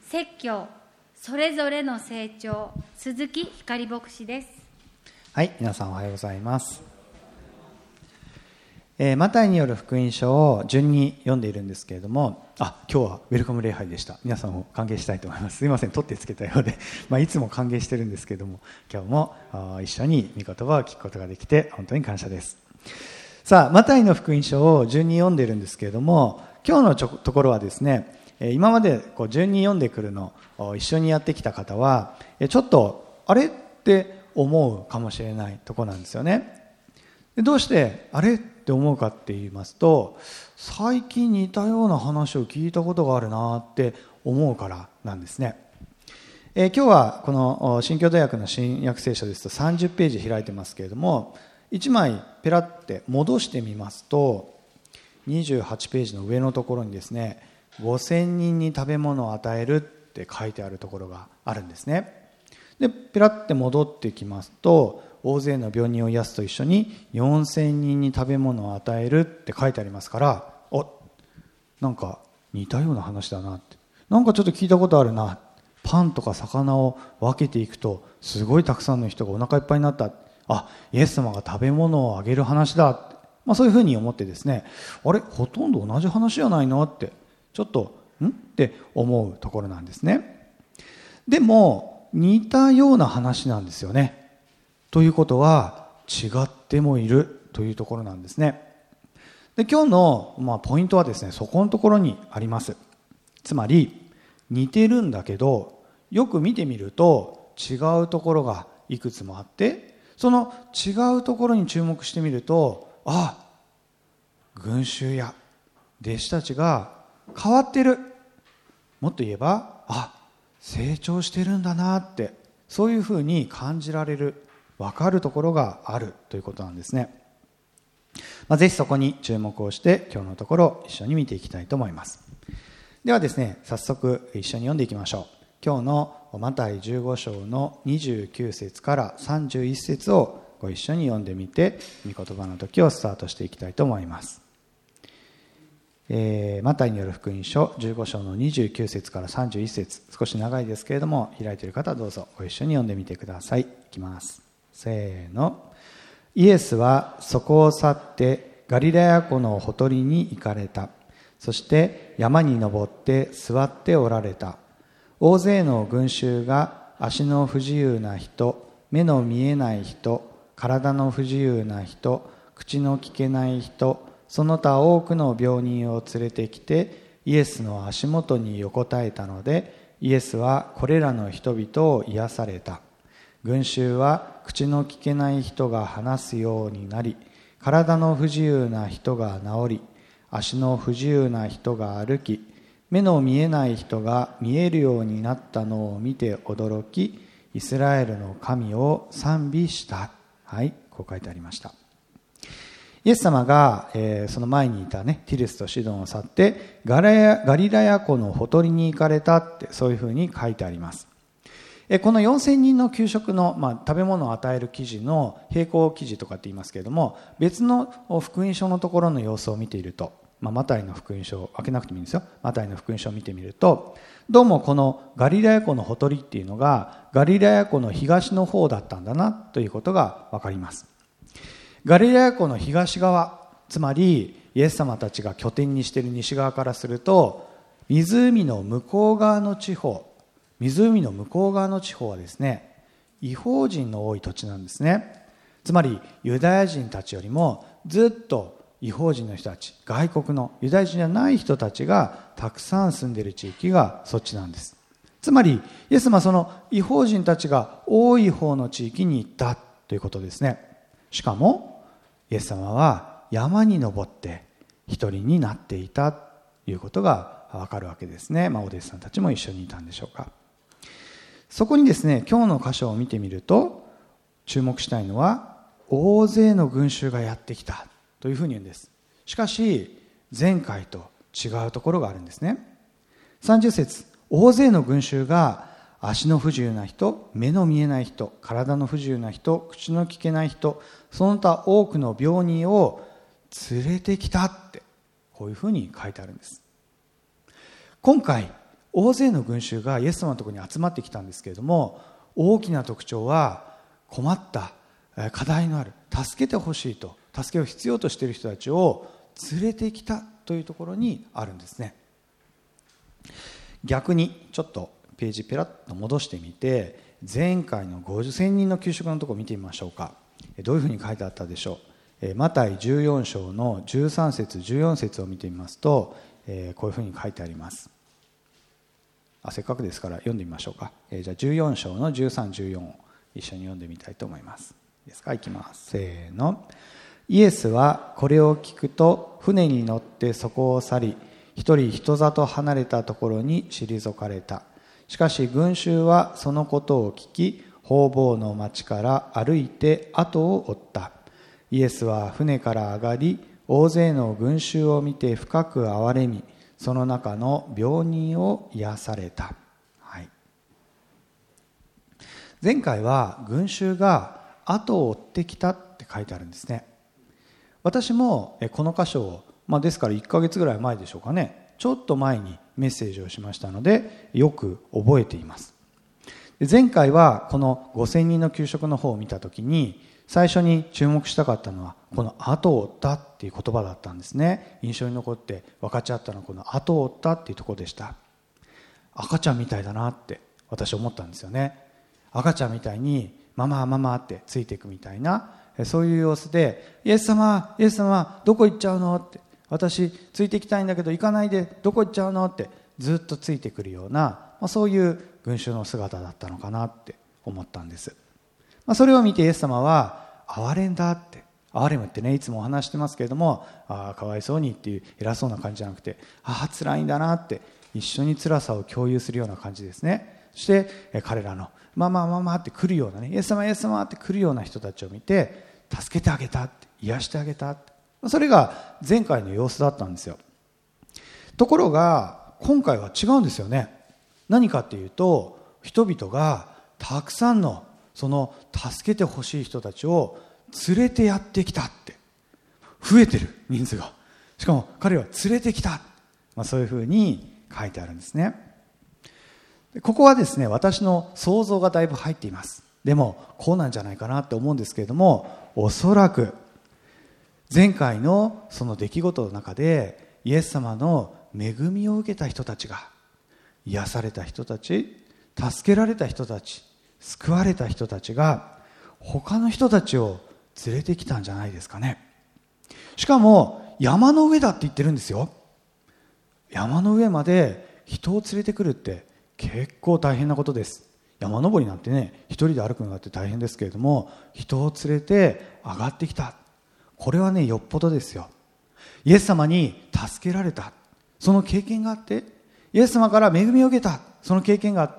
説教それぞれの成長、鈴木ひかり牧師です。 はい、皆さんおはようございます。マタイによる福音書を順に読んでいるんですけれども、今日はウェルカム礼拝でした。皆さんを歓迎したいと思います。すいません、取ってつけたようでいつも歓迎してるんですけれども、今日も一緒に御言葉を聞くことができて本当に感謝です。さあ、マタイの福音書を順に読んでいるんですけれども、今日のところはですね、今まで順に読んでくるのを一緒にやってきた方はちょっとあれって思うかもしれないところなんですよね。でどうしてあれって思うかって言いますと、最近似たような話を聞いたことがあるなって思うからなんですね。今日はこの新共同訳の新約聖書ですと30ページ開いてますけれども、1枚ペラって戻してみますと28ページの上のところにですね、5000人に食べ物を与えるって書いてあるところがあるんですね。でペラって戻ってきますと、大勢の病人を癒すと一緒に4000人に食べ物を与えるって書いてありますから、なんか似たような話だなって、なんかちょっと聞いたことあるな、パンとか魚を分けていくとすごいたくさんの人がお腹いっぱいになった、イエス様が食べ物をあげる話だって、そういうふうに思ってですね、あれほとんど同じ話じゃないのってちょっとって思うところなんですね。でも似たような話なんですよね。ということは違ってもいるというところなんですね。で今日のポイントはですね、そこのところにあります。つまり似てるんだけどよく見てみると違うところがいくつもあって、その違うところに注目してみると、群衆や弟子たちが変わってる、もっと言えば成長してるんだなって、そういうふうに感じられる、分かるところがあるということなんですね。ぜひそこに注目をして今日のところ一緒に見ていきたいと思います。ではですね、早速一緒に読んでいきましょう。今日のマタイ15章の29節から31節をご一緒に読んでみて、御言葉の時をスタートしていきたいと思います。マタイによる福音書15章の29節から31節、少し長いですけれども開いている方はどうぞご一緒に読んでみてください。いきます。せーの。イエスはそこを去ってガリラヤ湖のほとりに行かれた。そして山に登って座っておられた。大勢の群衆が足の不自由な人、目の見えない人、体の不自由な人、口の聞けない人、その他多くの病人を連れてきてイエスの足元に横たえたので、イエスはこれらの人々を癒された。群衆は口の聞けない人が話すようになり、体の不自由な人が治り、足の不自由な人が歩き、目の見えない人が見えるようになったのを見て驚き、イスラエルの神を賛美した。こう書いてありました。イエス様が、その前にいたティルスとシドンを去ってガリラヤ湖のほとりに行かれたって、そういうふうに書いてあります。この4000人の給食の、食べ物を与える記事の並行記事とかって言いますけれども、別の福音書のところの様子を見ていると、マタイの福音書を開けなくてもいいんですよ。マタイの福音書を見てみると、どうもこのガリラヤ湖のほとりっていうのがガリラヤ湖の東の方だったんだなということが分かります。ガリラヤ湖の東側、つまりイエス様たちが拠点にしている西側からすると、湖の向こう側の地方はですね、異邦人の多い土地なんですね。つまりユダヤ人たちよりもずっと異邦人の人たち、外国のユダヤ人じゃない人たちがたくさん住んでいる地域がそっちなんです。つまりイエス様はその異邦人たちが多い方の地域に行ったということですね。しかもイエス様は山に登って一人になっていたということがわかるわけですね。お弟子さんたちも一緒にいたんでしょうか。そこにですね、今日の箇所を見てみると注目したいのは、大勢の群衆がやってきたというふうに言うんです。しかし前回と違うところがあるんですね。30節、大勢の群衆が足の不自由な人、目の見えない人、体の不自由な人、口の聞けない人、その他多くの病人を連れてきたって、こういうふうに書いてあるんです。今回大勢の群衆がイエス様のところに集まってきたんですけれども、大きな特徴は困った課題のある、助けてほしいと、助けを必要としている人たちを連れてきたというところにあるんですね。逆にちょっとページペラッと戻してみて、前回の5000人の給食のところを見てみましょうか。どういうふうに書いてあったでしょう。マタイ14章の13節14節を見てみますと、こういうふうに書いてあります。せっかくですから読んでみましょうか。じゃあ14章の13、14を一緒に読んでみたいと思います。いいですか。いきます。せーの。イエスはこれを聞くと船に乗ってそこを去り、一人人里離れたところに退かれた。しかし群衆はそのことを聞き、方々の町から歩いて後を追った。イエスは船から上がり、大勢の群衆を見て深く憐れみ、その中の病人を癒された。はい、前回は群衆が後を追ってきたって書いてあるんですね。私もこの箇所を、ですから1ヶ月ぐらい前でしょうかね、ちょっと前にメッセージをしましたのでよく覚えています。前回はこの5000人の給食の方を見たときに、最初に注目したかったのはこの後を追ったっていう言葉だったんですね。印象に残って分かち合ったのはこの後を追ったっていうところでした。赤ちゃんみたいだなって私思ったんですよね。赤ちゃんみたいにママママってついていくみたいな、そういう様子で、イエス様イエス様どこ行っちゃうのって、私ついていきたいんだけど行かないで、どこ行っちゃうのってずっとついてくるような、そういう群衆の姿だったのかなって思ったんです。それを見てイエス様は憐れんだって、憐れむってね、いつもお話してますけれども、かわいそうにっていう偉そうな感じじゃなくて、辛いんだなって一緒に辛さを共有するような感じですね。そして彼らのママママって来るようなね、イエス様イエス様って来るような人たちを見て助けてあげたって、癒してあげたって、それが前回の様子だったんですよ。ところが今回は違うんですよね。何かっていうと、人々がたくさんのその助けてほしい人たちを連れてやってきたって、増えてる人数が、しかも彼は連れてきた、そういうふうに書いてあるんですね。ここはですね、私の想像がだいぶ入っています。でもこうなんじゃないかなって思うんですけれども、おそらく前回のその出来事の中でイエス様の恵みを受けた人たちが、癒された人たち、助けられた人たち、救われた人たちが他の人たちを連れてきたんじゃないですかね。しかも山の上だって言ってるんですよ。山の上まで人を連れてくるって結構大変なことです。山登りなんてね、一人で歩くのだって大変ですけれども、人を連れて上がってきた、これはね、よっぽどですよ。イエス様に助けられた、その経験があって、イエス様から恵みを受けた、その経験があって、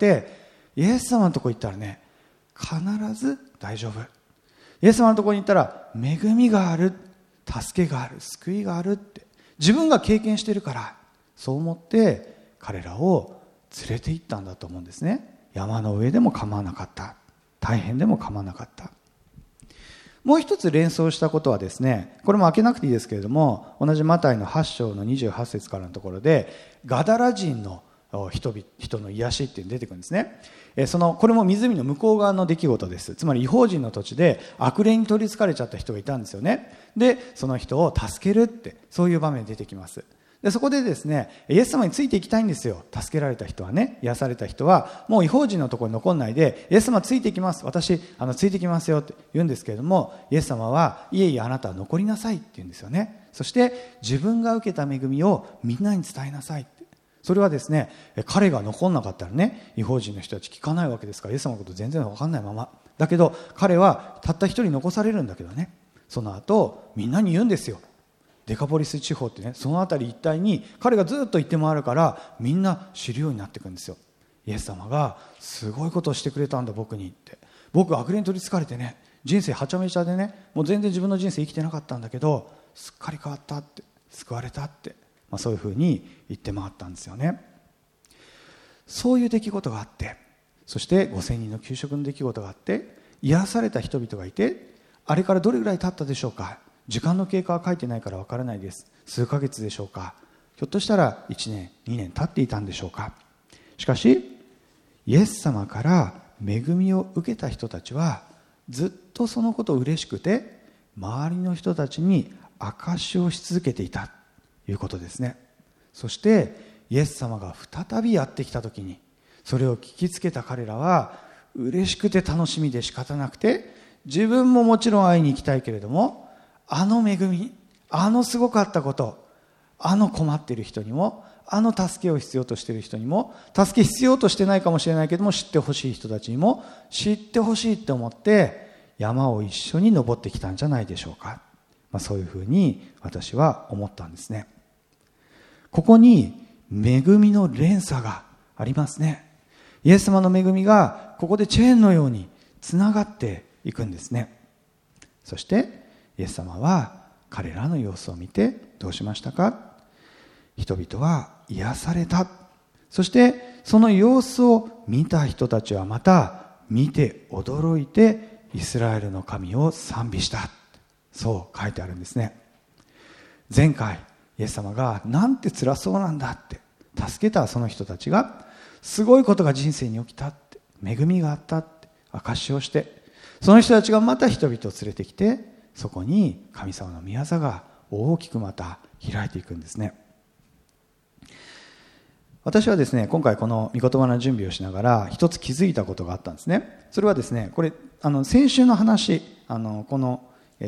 イエス様のところに行ったらね、必ず大丈夫。イエス様のところに行ったら恵みがある、助けがある、救いがあるって自分が経験しているから、そう思って彼らを連れて行ったんだと思うんですね。山の上でも構わなかった、大変でも構わなかった。もう一つ連想したことはですね、これも開けなくていいですけれども、同じマタイの8章の28節からのところで、ガダラ人の人の癒しっていうのが出てくるんですね。これも湖の向こう側の出来事です。つまり異邦人の土地で悪霊に取りつかれちゃった人がいたんですよね。でその人を助けるって、そういう場面出てきます。でそこでですね、イエス様についていきたいんですよ。助けられた人はね、癒された人はもう異邦人のところに残んないで、イエス様ついていきます、私ついてきますよって言うんですけれども、イエス様はいえいえ、あなたは残りなさいって言うんですよね。そして自分が受けた恵みをみんなに伝えなさいって。それはですね、彼が残んなかったらね、異邦人の人たち聞かないわけですから、イエス様のこと全然分かんないままだけど、彼はたった一人残されるんだけどね、その後みんなに言うんですよ。デカポリス地方ってね、その辺り一帯に彼がずっと行って回るから、みんな知るようになっていくんですよ。イエス様がすごいことをしてくれたんだ僕にって。僕悪霊に取りつかれてね、人生はちゃめちゃでね、もう全然自分の人生生きてなかったんだけど、すっかり変わったって、救われたって、そういうふうに言って回ったんですよね。そういう出来事があって、そして5000人の給食の出来事があって、癒された人々がいて、あれからどれぐらい経ったでしょうか。時間の経過は書いてないからわからないです。数ヶ月でしょうか。ひょっとしたら1年2年経っていたんでしょうか。 しかしイエス様から恵みを受けた人たちはずっとそのことを嬉しくて、周りの人たちに証しをし続けていたということですね。そしてイエス様が再びやってきた時に、それを聞きつけた彼らは嬉しくて楽しみで仕方なくて、自分ももちろん会いに行きたいけれども、あの恵み、あのすごかったこと、あの困っている人にも、あの助けを必要としている人にも、助け必要としてないかもしれないけども知ってほしい人たちにも知ってほしいって思って山を一緒に登ってきたんじゃないでしょうか。そういうふうに私は思ったんですね。ここに恵みの連鎖がありますね。イエス様の恵みがここでチェーンのようにつながっていくんですね。そしてイエス様は彼らの様子を見てどうしましたか。人々は癒された。そしてその様子を見た人たちはまた見て驚いてイスラエルの神を賛美した。そう書いてあるんですね。前回イエス様がなんて辛そうなんだって助けたその人たちが、すごいことが人生に起きたって、恵みがあったって証しをして、その人たちがまた人々を連れてきて、そこに神様の御業が大きくまた開いていくんですね。私はですね、今回この御言葉の準備をしながら一つ気づいたことがあったんですね。それはですね、これ先週の話、この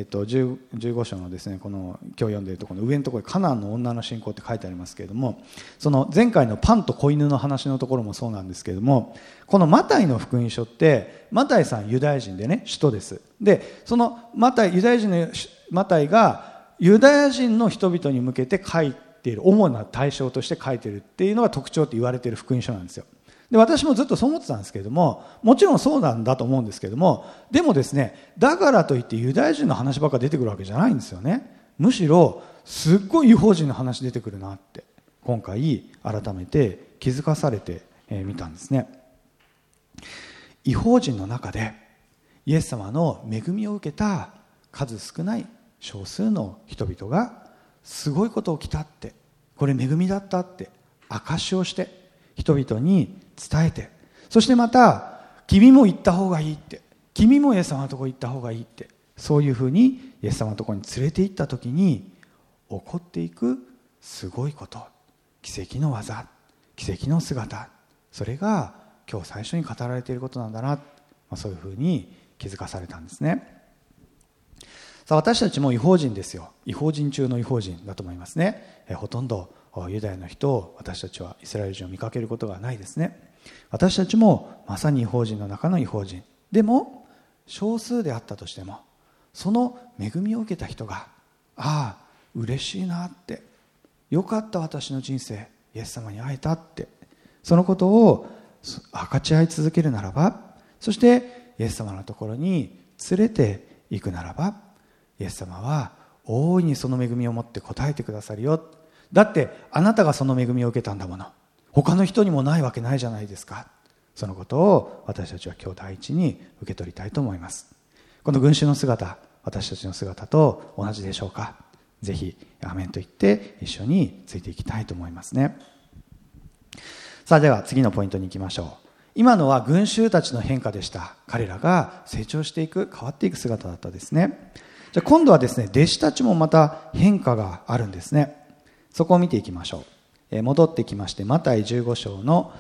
15章のですね、この今日読んでいるところの上のところにカナンの女の信仰って書いてありますけれども、その前回のパンと子犬の話のところもそうなんですけれども、このマタイの福音書ってマタイさんユダヤ人でね、使徒です。でそのユダヤ人のマタイがユダヤ人の人々に向けて書いている、主な対象として書いているっていうのが特徴って言われている福音書なんですよ。で私もずっとそう思ってたんですけれども、もちろんそうなんだと思うんですけれども、でもですね、だからといってユダヤ人の話ばっか出てくるわけじゃないんですよね。むしろすっごい異邦人の話出てくるなって今回改めて気づかされてみたんですね。異邦人の中でイエス様の恵みを受けた数少ない少数の人々がすごいこと起きたって、これ恵みだったって証しをして人々に伝えて、そしてまた君も行った方がいいって、君もイエス様のところに行った方がいいって、そういうふうにイエス様のところに連れて行った時に起こっていくすごいこと、奇跡の技、奇跡の姿、それが今日最初に語られていることなんだな、そういうふうに気づかされたんですね。さあ私たちも異邦人ですよ。異邦人中の異邦人だと思いますね。ほとんどユダヤの人を私たちはイスラエル人を見かけることがないですね。私たちもまさに異邦人の中の異邦人でも、少数であったとしてもその恵みを受けた人が、ああ嬉しいなって、よかった私の人生イエス様に会えたって、そのことを分かち合い続けるならば、そしてイエス様のところに連れていくならば、イエス様は大いにその恵みを持って応えてくださるよ。だってあなたがその恵みを受けたんだもの、他の人にもないわけないじゃないですか。そのことを私たちは今日第一に受け取りたいと思います。この群衆の姿、私たちの姿と同じでしょうか。ぜひアメンと言って一緒についていきたいと思いますね。さあでは次のポイントに行きましょう。今のは群衆たちの変化でした。彼らが成長していく、変わっていく姿だったですね。じゃあ今度はですね、弟子たちもまた変化があるんですね。そこを見ていきましょう。戻ってきまして、マタイ15章の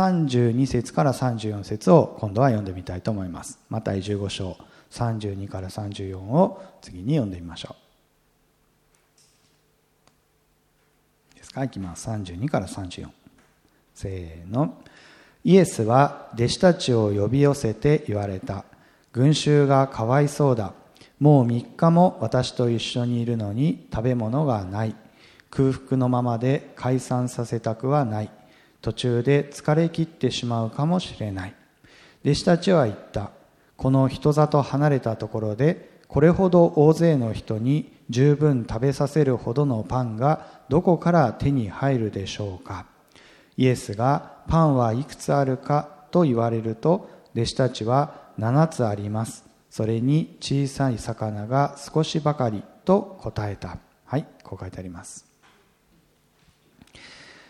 32節から34節を今度は読んでみたいと思います。マタイ15章32から34を次に読んでみましょう。いいですか、いきます。32から34。せーの。イエスは弟子たちを呼び寄せて言われた。群衆がかわいそうだ。もう3日も私と一緒にいるのに食べ物がない。空腹のままで解散させたくはない。途中で疲れ切ってしまうかもしれない。弟子たちは言った。この人里離れたところでこれほど大勢の人に十分食べさせるほどのパンがどこから手に入るでしょうか。イエスがパンはいくつあるかと言われると、弟子たちは7つあります。それに小さい魚が少しばかりと答えた。はい、こう書いてあります。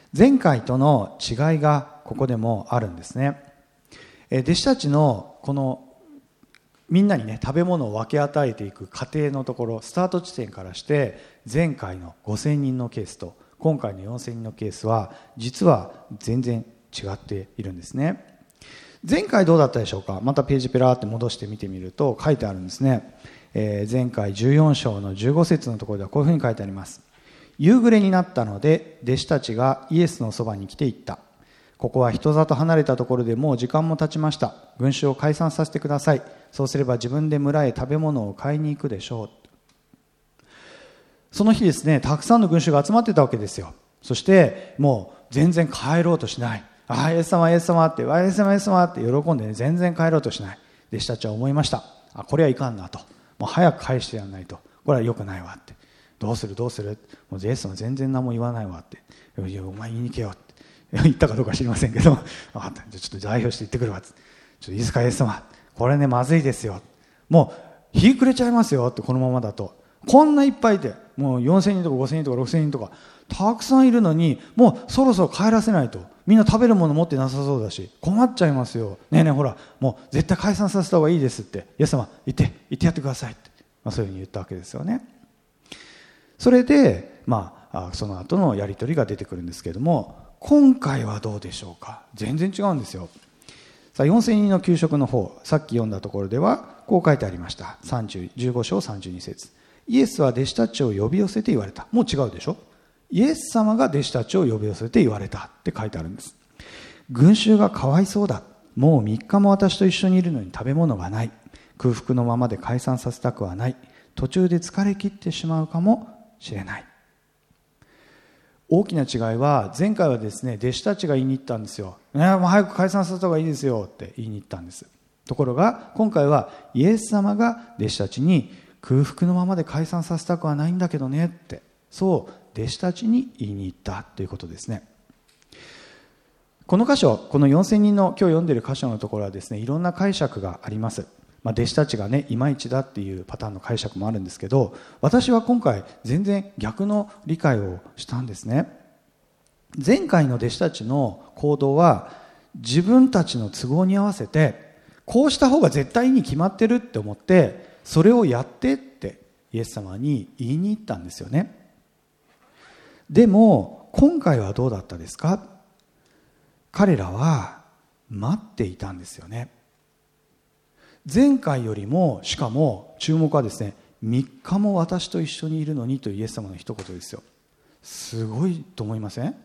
前回との違いがここでもあるんですね。弟子たちのこのみんなにね食べ物を分け与えていく過程のところ、スタート地点からして前回の5000人のケースと今回の4000人のケースは実は全然違っているんですね。前回どうだったでしょうか。またページペラーって戻して見てみると書いてあるんですね。前回14章の15節のところではこういうふうに書いてあります。夕暮れになったので弟子たちがイエスのそばに来て言った。ここは人里離れたところでもう時間も経ちました。群衆を解散させてください。そうすれば自分で村へ食べ物を買いに行くでしょう。その日ですね、たくさんの群衆が集まってたわけですよ。そしてもう全然帰ろうとしない。イエス様イエス様って、イエス様イエス様って喜んでね、全然帰ろうとしない。弟子たちは思いました。これはいかんなと。もう早く返してやらないと。これは良くないわって。どうするもうイエス様全然何も言わないわって。いやお前言いに行けよって。言ったかどうか知りませんけど、分かった。じゃあちょっと代表して言ってくるわって。ちょっといいですかイエス様。これね、まずいですよ。もう日暮れちゃいますよって、このままだと。こんないっぱいで、もう4000人とか5000人とか6000人とか、たくさんいるのに、もうそろそろ帰らせないと。みんな食べるもの持ってなさそうだし、困っちゃいますよ。ねえねえほら、もう絶対解散させた方がいいですって。イエス様、行ってやってくださいって。そういうふうに言ったわけですよね。それで、その後のやり取りが出てくるんですけれども、今回はどうでしょうか。全然違うんですよ。さあ4000人の給食の方、さっき読んだところではこう書いてありました。15章32節。イエスは弟子たちを呼び寄せて言われた。もう違うでしょ。イエス様が弟子たちを呼び寄せて言われたって書いてあるんです。群衆がかわいそうだ。もう3日も私と一緒にいるのに食べ物がない。空腹のままで解散させたくはない。途中で疲れ切ってしまうかもしれない。大きな違いは、前回はですね、弟子たちが言いに行ったんですよ。もう早く解散させた方がいいですよって言いに行ったんです。ところが今回はイエス様が弟子たちに、空腹のままで解散させたくはないんだけどねって、そう弟子たちに言いに行ったということですね。この箇所、この4000人の今日読んでいる箇所のところはですね、いろんな解釈があります。弟子たちがね、いまいちだっていうパターンの解釈もあるんですけど、私は今回全然逆の理解をしたんですね。前回の弟子たちの行動は自分たちの都合に合わせて、こうした方が絶対に決まってるって思ってそれをやってってイエス様に言いに行ったんですよね。でも今回はどうだったですか。彼らは待っていたんですよね。前回よりも、しかも注目はですね、3日も私と一緒にいるのにというイエス様の一言ですよ。すごいと思いません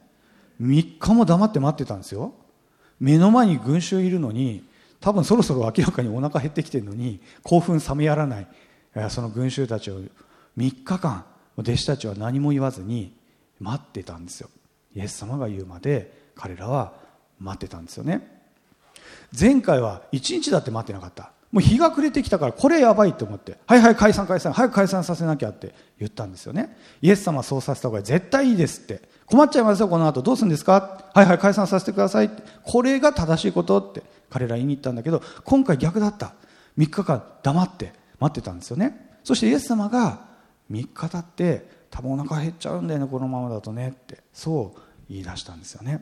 ？3日も黙って待ってたんですよ。目の前に群衆いるのに、多分そろそろ明らかにお腹減ってきてるのに興奮冷めやらない、その群衆たちを3日間弟子たちは何も言わずに待ってたんですよ。イエス様が言うまで彼らは待ってたんですよね。前回は1日だって待ってなかった。もう日が暮れてきたからこれやばいと思って、はい解散早く解散させなきゃって言ったんですよね。イエス様はそうさせた方が絶対いいですって、困っちゃいますよこの後どうするんですか、はい解散させてくださいって、これが正しいことって彼ら言いに行ったんだけど、今回逆だった。3日間黙って待ってたんですよね。そしてイエス様が3日経って多分お腹減っちゃうんだよねこのままだとねって、そう言い出したんですよね。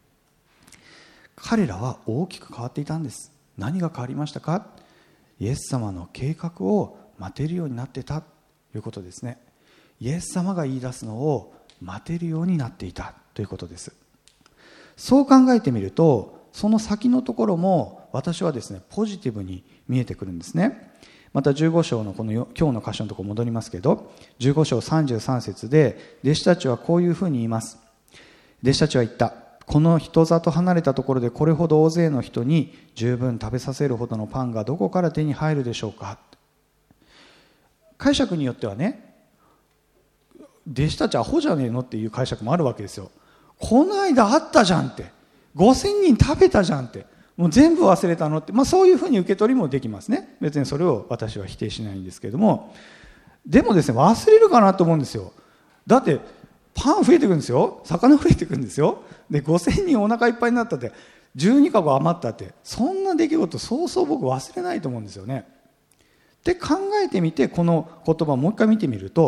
彼らは大きく変わっていたんです。何が変わりましたか。イエス様の計画を待てるようになっていたということですね。イエス様が言い出すのを待てるようになっていたということです。そう考えてみると、その先のところも私はですね、ポジティブに見えてくるんですね。また15章のこの今日の箇所のところ戻りますけど、15章33節で弟子たちはこういうふうに言います。弟子たちは言った。この人里離れたところでこれほど大勢の人に十分食べさせるほどのパンがどこから手に入るでしょうか。解釈によってはね、弟子たちアホじゃねえのっていう解釈もあるわけですよ。この間あったじゃんって、5000人食べたじゃんって、もう全部忘れたのって、そういうふうに受け取りもできますね。別にそれを私は否定しないんですけれども、でもですね、忘れるかなと思うんですよ。だってパン増えてくるんですよ、魚増えてくるんですよ。で5000人お腹いっぱいになったって12かご余ったって、そんな出来事そうそう僕忘れないと思うんですよね。で考えてみて、この言葉をもう一回見てみると、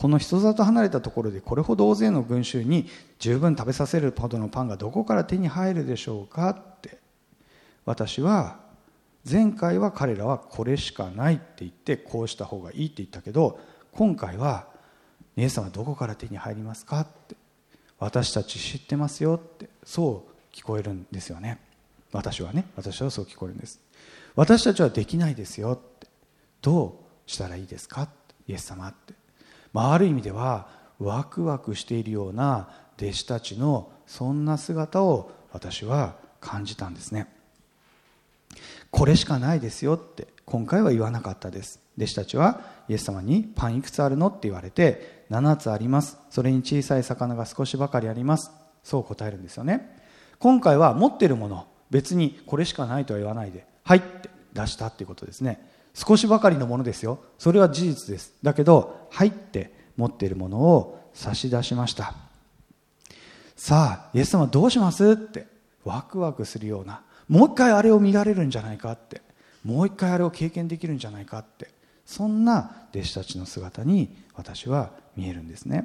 この人里離れたところでこれほど大勢の群衆に十分食べさせるほどのパンがどこから手に入るでしょうかって。私は前回は彼らはこれしかないって言ってこうした方がいいって言ったけど、今回はイエス様はどこから手に入りますかって、私たち知ってますよって、そう聞こえるんですよね。私はそう聞こえるんです。私たちはできないですよって、どうしたらいいですかって、イエス様って、ある意味ではワクワクしているような弟子たちのそんな姿を私は感じたんですね。これしかないですよって今回は言わなかったです。弟子たちはイエス様にパンいくつあるのって言われて、7つあります、それに小さい魚が少しばかりあります、そう答えるんですよね。今回は持っているもの、別にこれしかないとは言わないで、はいって出したっていうことですね。少しばかりのものですよ、それは事実です。だけどはいって持っているものを差し出しました。さあイエス様どうしますってワクワクするような、もう一回あれを見られるんじゃないかって、もう一回あれを経験できるんじゃないかって、そんな弟子たちの姿に私は見えるんですね。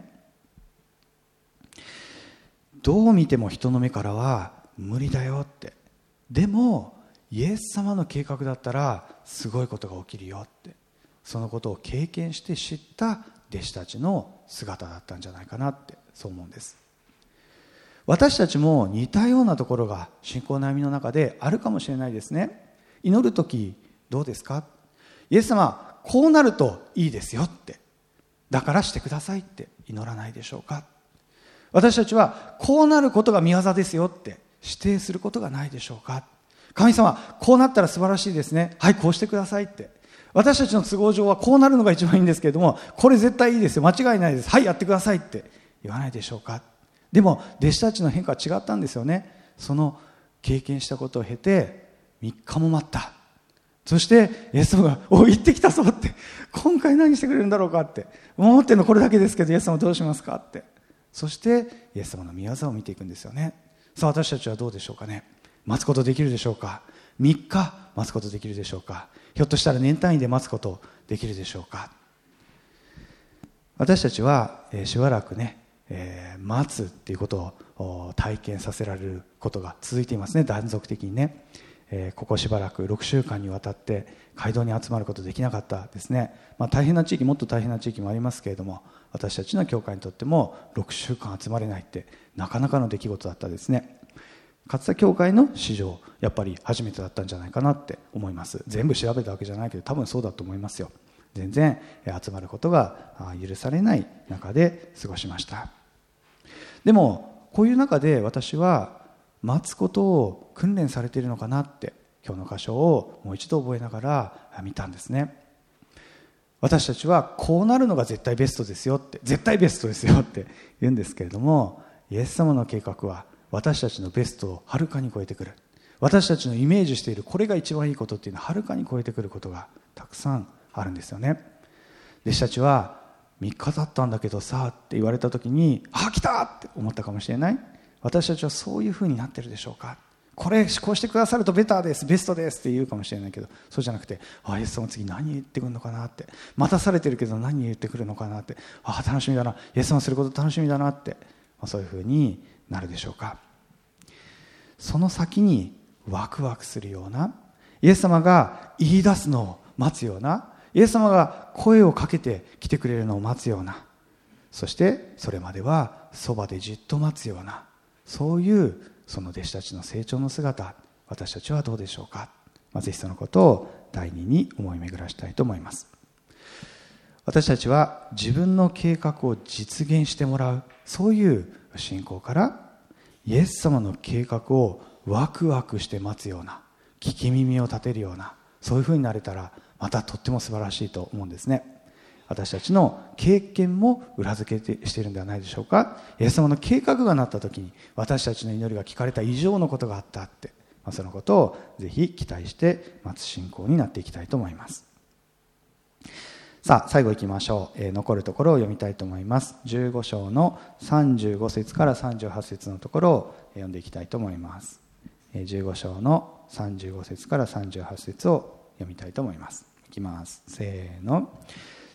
どう見ても人の目からは無理だよって、でもイエス様の計画だったらすごいことが起きるよって、そのことを経験して知った弟子たちの姿だったんじゃないかなって、そう思うんです。私たちも似たようなところが信仰の歩みの中であるかもしれないですね。祈るときどうですか。イエス様こうなるといいですよって、だからしてくださいって祈らないでしょうか。私たちはこうなることが御業ですよって指定することがないでしょうか。神様こうなったら素晴らしいですね、はいこうしてくださいって、私たちの都合上はこうなるのが一番いいんですけれども、これ絶対いいですよ、間違いないです、はいやってくださいって言わないでしょうか。でも弟子たちの変化は違ったんですよね。その経験したことを経て3日も待った。そしてイエス様が行ってきたぞって、今回何してくれるんだろうかって、思ってるのこれだけですけどイエス様どうしますかって、そしてイエス様の御業を見ていくんですよね。さあ私たちはどうでしょうかね。待つことできるでしょうか。3日待つことできるでしょうか。ひょっとしたら年単位で待つことできるでしょうか。私たちはしばらくね、待つっていうことを体験させられることが続いていますね、断続的にね。ここしばらく6週間にわたって街道に集まることできなかったですね。大変な地域、もっと大変な地域もありますけれども、私たちの教会にとっても6週間集まれないってなかなかの出来事だったですね。勝田教会の史上やっぱり初めてだったんじゃないかなって思います。全部調べたわけじゃないけど多分そうだと思いますよ。全然集まることが許されない中で過ごしました。でもこういう中で私は待つことを訓練されているのかなって今日の箇所をもう一度覚えながら見たんですね。私たちはこうなるのが絶対ベストですよって、絶対ベストですよって言うんですけれども、イエス様の計画は私たちのベストをはるかに超えてくる。私たちのイメージしているこれが一番いいことっていうのははるかに超えてくることがたくさんあるんですよね。弟子たちは3日経ったんだけどさって言われた時に、あ、来たって思ったかもしれない。私たちはそういうふうになってるでしょうか。こうしてくださるとベターです、ベストですって言うかもしれないけど、そうじゃなくて、イエス様次何言ってくるのかなって、待たされてるけど何言ってくるのかなって、楽しみだな、イエス様すること楽しみだなって、そういうふうになるでしょうか。その先にワクワクするような、イエス様が言い出すのを待つような、イエス様が声をかけて来てくれるのを待つような、そしてそれまではそばでじっと待つような、そういうその弟子たちの成長の姿、私たちはどうでしょうか。ぜひそのことを第二に思い巡らしたいと思います。私たちは自分の計画を実現してもらう、そういう信仰からイエス様の計画をワクワクして待つような、聞き耳を立てるような、そういうふうになれたらまたとっても素晴らしいと思うんですね。私たちの経験も裏付けしているんではないでしょうか。イエス様の計画がなった時に私たちの祈りが聞かれた以上のことがあったって、そのことをぜひ期待して待つ信仰になっていきたいと思います。さあ最後いきましょう。残るところを読みたいと思います。15章の35節から38節のところを読んでいきたいと思います。15章の35節から38節を読みたいと思います。いきます。せーの。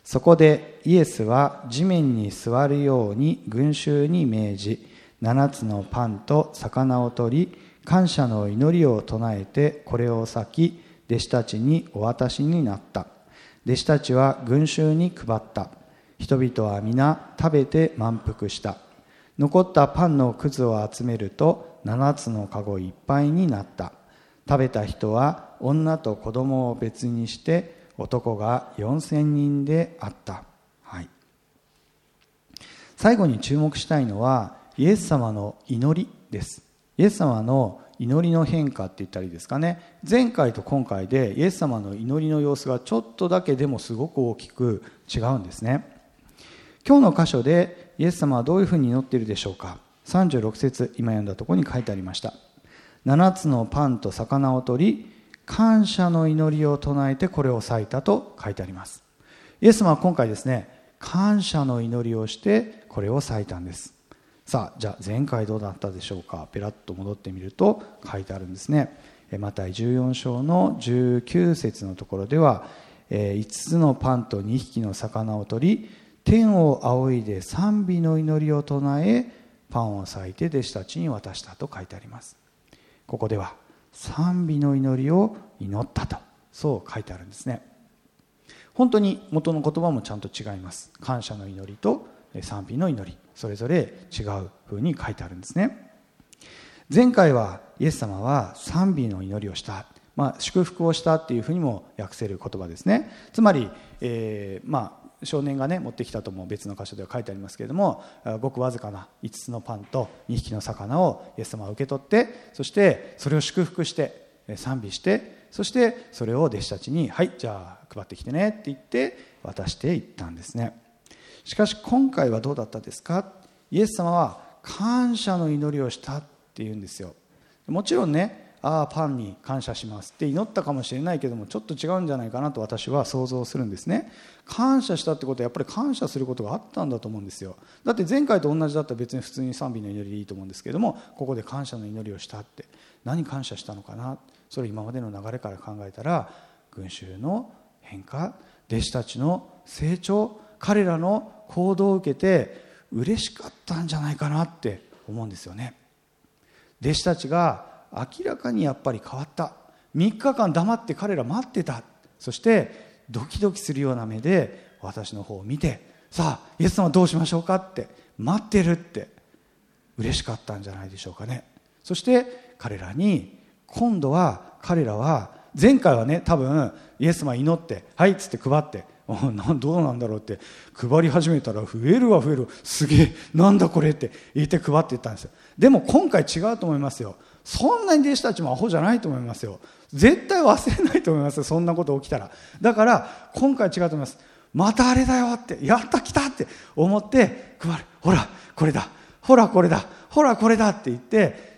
そこでイエスは地面に座るように群衆に命じ、7つのパンと魚を取り、感謝の祈りを唱えてこれを裂き、弟子たちにお渡しになった。弟子たちは群衆に配った。人々は皆食べて満腹した。残ったパンのくずを集めると7つのかごいっぱいになった。食べた人は女と子供を別にして男が4000人であった。はい、最後に注目したいのはイエス様の祈りです。イエス様の祈りの変化って言ったらいいですかね。前回と今回でイエス様の祈りの様子がちょっとだけでもすごく大きく違うんですね。今日の箇所でイエス様はどういうふうに祈っているでしょうか。36節、今読んだところに書いてありました。7つのパンと魚を取り、感謝の祈りを唱えてこれを裂いたと書いてあります。イエス様は今回ですね、感謝の祈りをしてこれを裂いたんです。さあ、じゃあ前回どうだったでしょうか。ペラッと戻ってみると書いてあるんですね。マタイ14章の19節のところでは、5つのパンと2匹の魚を取り、天を仰いで賛美の祈りを唱え、パンを裂いて弟子たちに渡したと書いてあります。ここでは賛美の祈りを祈ったと、そう書いてあるんですね。本当に元の言葉もちゃんと違います。感謝の祈りと賛美の祈り、それぞれ違うふうに書いてあるんですね。前回はイエス様は賛美の祈りをした、祝福をしたっていうふうにも訳せる言葉ですね。つまり、少年がね持ってきたとも別の箇所では書いてありますけれども、ごくわずかな5つのパンと2匹の魚をイエス様は受け取って、そしてそれを祝福して賛美して、そしてそれを弟子たちに、はい、じゃあ配ってきてねって言って渡していったんですね。しかし今回はどうだったですか。イエス様は感謝の祈りをしたっていうんですよ。もちろんね、パンに感謝しますって祈ったかもしれないけども、ちょっと違うんじゃないかなと私は想像するんですね。感謝したってことはやっぱり感謝することがあったんだと思うんですよ。だって前回と同じだったら別に普通に賛美の祈りでいいと思うんですけれども、ここで感謝の祈りをしたって、何感謝したのかな。それ今までの流れから考えたら、群衆の変化、弟子たちの成長、彼らの行動を受けて嬉しかったんじゃないかなって思うんですよね。弟子たちが明らかにやっぱり変わった。3日間黙って彼ら待ってた。そしてドキドキするような目で私の方を見て、さあイエス様どうしましょうかって待ってるって嬉しかったんじゃないでしょうかね。そして彼らに、今度は彼らは、前回はね多分イエス様祈って、はいっつって配って、どうなんだろうって配り始めたら、増えるわ増える、すげえなんだこれって言って配っていったんですよ。でも今回違うと思いますよ。そんなに弟子たちもアホじゃないと思いますよ。絶対忘れないと思いますよ、そんなこと起きたら。だから今回違うと思います。またあれだよって、やった来たって思って配る。ほらこれだ、ほらこれだ、ほらこれだって言って、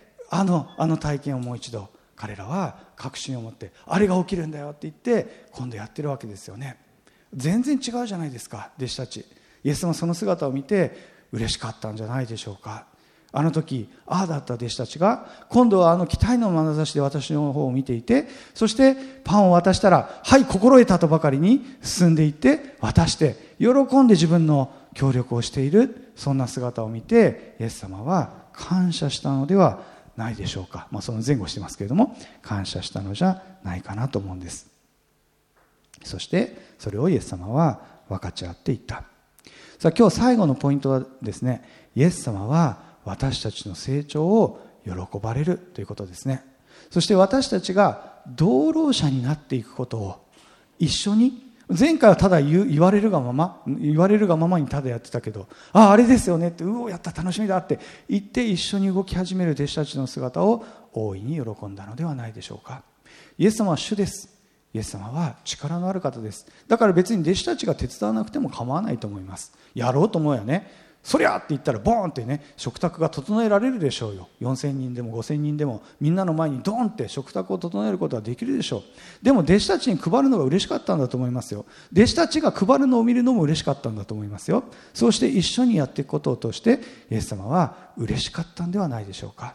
あの体験をもう一度彼らは確信を持って、あれが起きるんだよって言って今度やってるわけですよね。全然違うじゃないですか、弟子たち。イエス様その姿を見て嬉しかったんじゃないでしょうか。あの時ああだった弟子たちが、今度は期待の眼差しで私の方を見ていて、そしてパンを渡したら、はい心得たとばかりに進んでいって渡して、喜んで自分の協力をしている、そんな姿を見てイエス様は感謝したのではないでしょうか。その前後してますけれども、感謝したのじゃないかなと思うんです。そしてそれをイエス様は分かち合っていった。さあ今日最後のポイントはですね、イエス様は私たちの成長を喜ばれるということですね。そして私たちが同労者になっていくことを一緒に、前回はただ言われるがままにただやってたけど、あれですよねって、やった楽しみだって言って一緒に動き始める弟子たちの姿を大いに喜んだのではないでしょうか。イエス様は主です。イエス様は力のある方です。だから別に弟子たちが手伝わなくても構わないと思います。やろうと思うよね。そりゃって言ったらボーンってね、食卓が整えられるでしょうよ。4000人でも5000人でもみんなの前にドーンって食卓を整えることはできるでしょう。でも弟子たちに配るのが嬉しかったんだと思いますよ。弟子たちが配るのを見るのも嬉しかったんだと思いますよ。そうして一緒にやっていくことを通してイエス様は嬉しかったんではないでしょうか。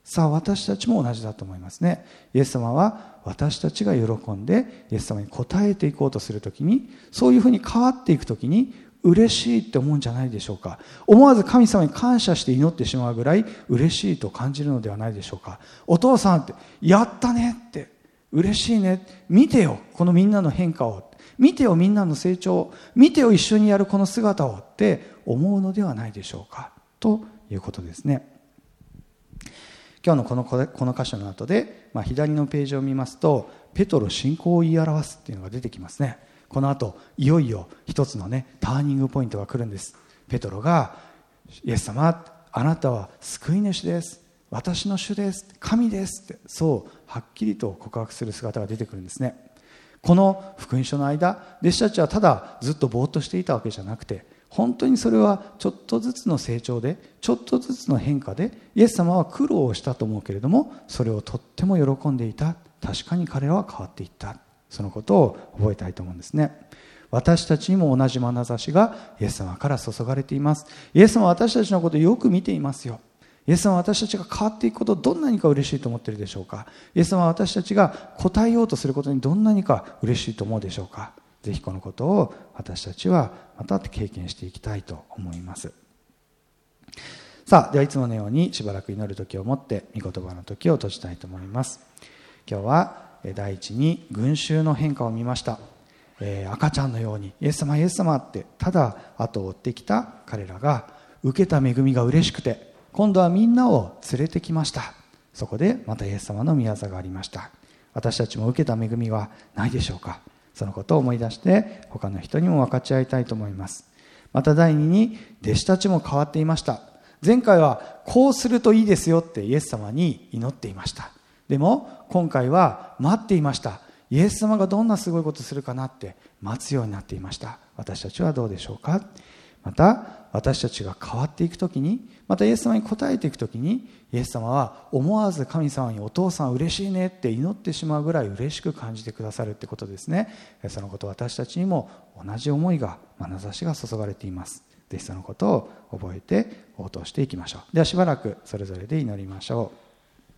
さあ私たちも同じだと思いますね。イエス様は私たちが喜んでイエス様に応えていこうとするときに、そういうふうに変わっていくときに嬉しいって思うんじゃないでしょうか。思わず神様に感謝して祈ってしまうぐらい嬉しいと感じるのではないでしょうか。お父さんってやったねって、嬉しいね、見てよこのみんなの変化を、見てよみんなの成長を、見てよ一緒にやるこの姿をって思うのではないでしょうかということですね。今日のこの箇所の後で、左のページを見ますと、ペトロ信仰を言い表すっていうのが出てきますね。この後いよいよ一つのターニングポイントが来るんです。ペトロがイエス様、あなたは救い主です、私の主です、神ですって、そうはっきりと告白する姿が出てくるんですね。この福音書の間、弟子たちはただずっとぼーっとしていたわけじゃなくて、本当にそれはちょっとずつの成長で、ちょっとずつの変化で、イエス様は苦労をしたと思うけれども、それをとっても喜んでいた。確かに彼らは変わっていった。そのことを覚えたいと思うんですね。私たちにも同じ眼差しがイエス様から注がれています。イエス様は私たちのことをよく見ていますよ。イエス様は私たちが変わっていくことをどんなにか嬉しいと思っているでしょうか。イエス様は私たちが答えようとすることにどんなにか嬉しいと思うでしょうか。ぜひこのことを私たちはまた経験していきたいと思います。さあ、ではいつものようにしばらく祈る時をもって御言葉の時を閉じたいと思います。今日は第一に群衆の変化を見ました。赤ちゃんのようにイエス様イエス様ってただ後を追ってきた彼らが受けた恵みが嬉しくて、今度はみんなを連れてきました。そこでまたイエス様の御業がありました。私たちも受けた恵みはないでしょうか。そのことを思い出して他の人にも分かち合いたいと思います。また第二に弟子たちも変わっていました。前回はこうするといいですよってイエス様に祈っていました。でも今回は待っていました。イエス様がどんなすごいことするかなって待つようになっていました。私たちはどうでしょうか。また私たちが変わっていくときに、またイエス様に応えていくときに、イエス様は思わず神様にお父さん嬉しいねって祈ってしまうぐらい嬉しく感じてくださるってことですね。そのこと私たちにも同じ思いが、眼差しが注がれています。ぜひそのことを覚えて応答していきましょう。ではしばらくそれぞれで祈りましょう。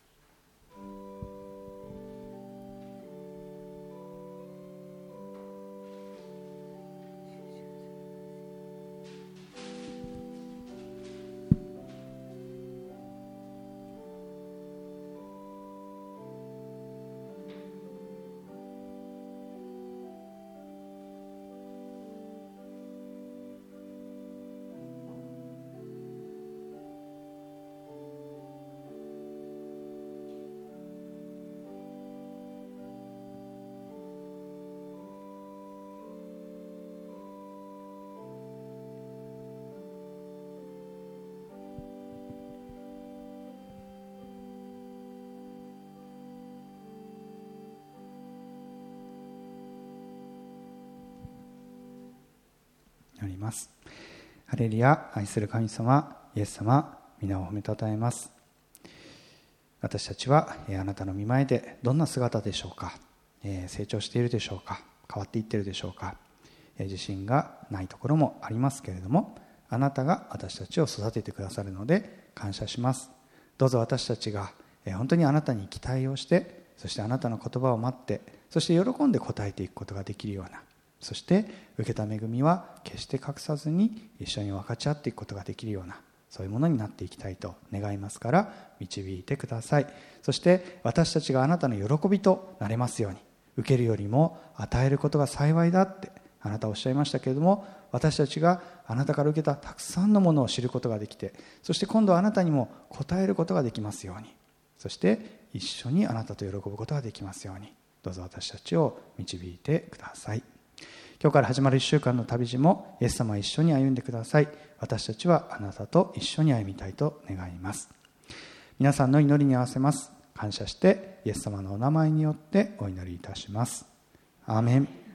あります。ハレルヤ。愛する神様イエス様、皆を褒めたたえます。私たちはあなたの御前でどんな姿でしょうか。成長しているでしょうか。変わっていっているでしょうか。自信がないところもありますけれども、あなたが私たちを育ててくださるので感謝します。どうぞ私たちが本当にあなたに期待をして、そしてあなたの言葉を待って、そして喜んで応えていくことができるような、そして受けた恵みは決して隠さずに一緒に分かち合っていくことができるような、そういうものになっていきたいと願いますから導いてください。そして私たちがあなたの喜びとなれますように、受けるよりも与えることが幸いだってあなたはおっしゃいましたけれども、私たちがあなたから受けたたくさんのものを知ることができて、そして今度はあなたにも応えることができますように、そして一緒にあなたと喜ぶことができますように、どうぞ私たちを導いてください。今日から始まる1週間の旅路もイエス様は一緒に歩んでください。私たちはあなたと一緒に歩みたいと願います。皆さんの祈りに合わせます。感謝してイエス様のお名前によってお祈りいたします。アーメン。